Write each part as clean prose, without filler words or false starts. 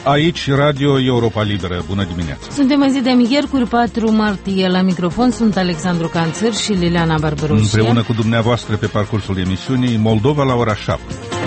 Aici Radio Europa Liberă. Bună dimineața! Suntem în zi de miercuri, 4 martie. La microfon sunt Alexandru Canțăr și Liliana Barbaroșie. Împreună cu dumneavoastră pe parcursul emisiunii Moldova la ora 7.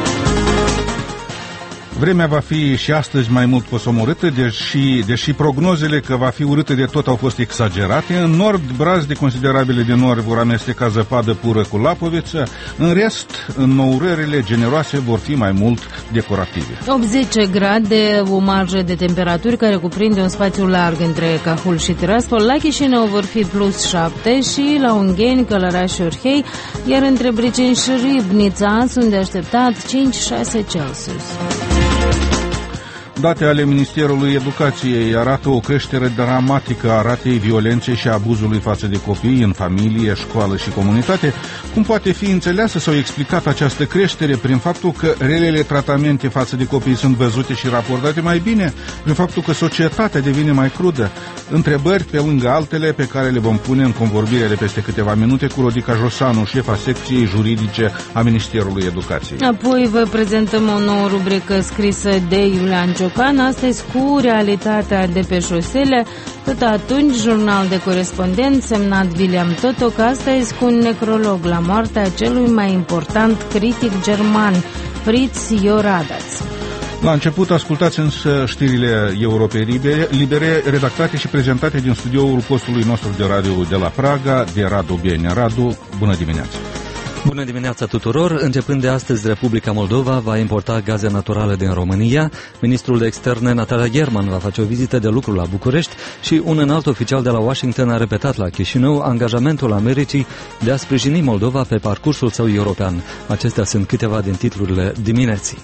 Vremea va fi și astăzi mai mult posomorâtă, deși prognozele că va fi urâtă de tot au fost exagerate. În nord, brazi considerabile de nord vor amesteca zăpadă pură cu lapoviță. În rest, înnourările generoase vor fi mai mult decorative. 80 grade, o marjă de temperaturi care cuprinde un spațiu larg între Cahul și Tiraspol. La Chișinău vor fi plus 7 și la Ungheni, Călăraș și Orhei, iar între Briceni și Ribnița sunt de așteptat 5-6 Celsius. Date ale Ministerului Educației arată o creștere dramatică a ratei violenței și abuzului față de copii în familie, școală și comunitate. Cum poate fi înțeleasă sau explicată această creștere? Prin faptul că relele tratamente față de copii sunt văzute și raportate mai bine? Prin faptul că societatea devine mai crudă? Întrebări pe lângă altele pe care le vom pune în convorbire de peste câteva minute cu Rodica Josanu, șefa secției juridice a Ministerului Educației. Apoi vă prezentăm o nouă rubrică scrisă de Iulian Ciocan, astăzi cu realitatea de pe șosele. Tot atunci, jurnal de corespondent semnat William Totok, astăzi cu un necrolog la moartea celui mai important critic german, Fritz Ioradatz. La început ascultați însă știrile Europei Libere, redactate și prezentate din studioul postului nostru de radio de la Praga, de Radu Bienia. Radu, bună dimineața! Bună dimineața tuturor! Începând de astăzi, Republica Moldova va importa gaze naturale din România. Ministrul de Externe, Natalia German, va face o vizită de lucru la București și un înalt oficial de la Washington a repetat la Chișinău angajamentul Americii de a sprijini Moldova pe parcursul său european. Acestea sunt câteva din titlurile dimineții.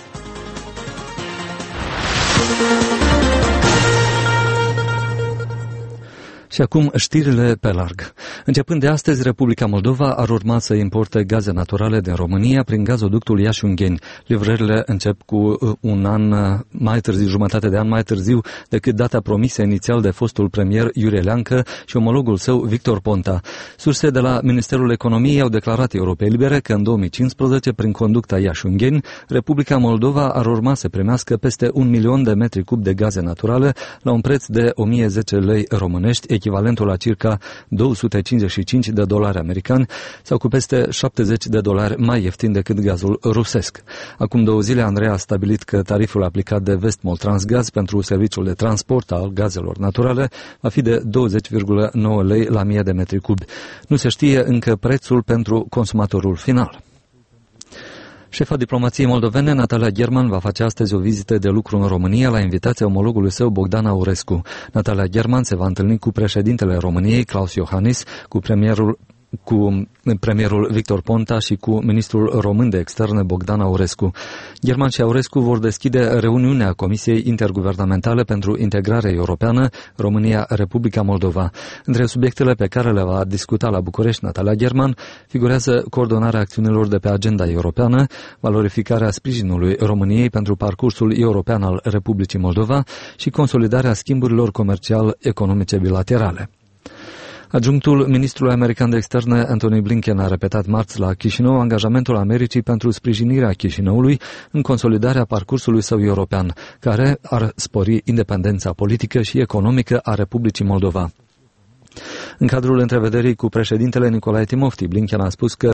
Și acum știrile pe larg. Începând de astăzi, Republica Moldova ar urma să importe gaze naturale din România prin gazoductul Iași-Ungheni. Livrările încep cu un an mai târziu, jumătate de an mai târziu decât data promisă inițial de fostul premier Iurie Leancă și omologul său Victor Ponta. Surse de la Ministerul Economiei au declarat Europei Libere că în 2015, prin conducta Iași-Ungheni, Republica Moldova ar urma să primească peste 1 milion de metri cub de gaze naturale la un preț de 1010 lei românești, echivalentul la circa $255 americani sau cu peste $70 mai ieftin decât gazul rusesc. Acum 2 zile, Andrei a stabilit că tariful aplicat de Vestmol Transgaz pentru serviciul de transport al gazelor naturale va fi de 20,9 lei la 1000 de metri cubi. Nu se știe încă prețul pentru consumatorul final. Șefa diplomației moldovene, Natalia German, va face astăzi o vizită de lucru în România la invitația omologului său Bogdan Aurescu. Natalia German se va întâlni cu președintele României, Klaus Iohannis, cu premierul Victor Ponta și cu ministrul român de externe Bogdan Aurescu. German și Aurescu vor deschide reuniunea Comisiei Interguvernamentale pentru Integrare Europeană România-Republica Moldova. Între subiectele pe care le va discuta la București Natalia German figurează coordonarea acțiunilor de pe agenda europeană, valorificarea sprijinului României pentru parcursul european al Republicii Moldova și consolidarea schimburilor comercial-economice bilaterale. Adjunctul ministrului american de externe Antony Blinken a repetat marți la Chișinău angajamentul Americii pentru sprijinirea Chișinăului în consolidarea parcursului său european, care ar spori independența politică și economică a Republicii Moldova. În cadrul întrevederii cu președintele Nicolae Timofti, Blinken a spus că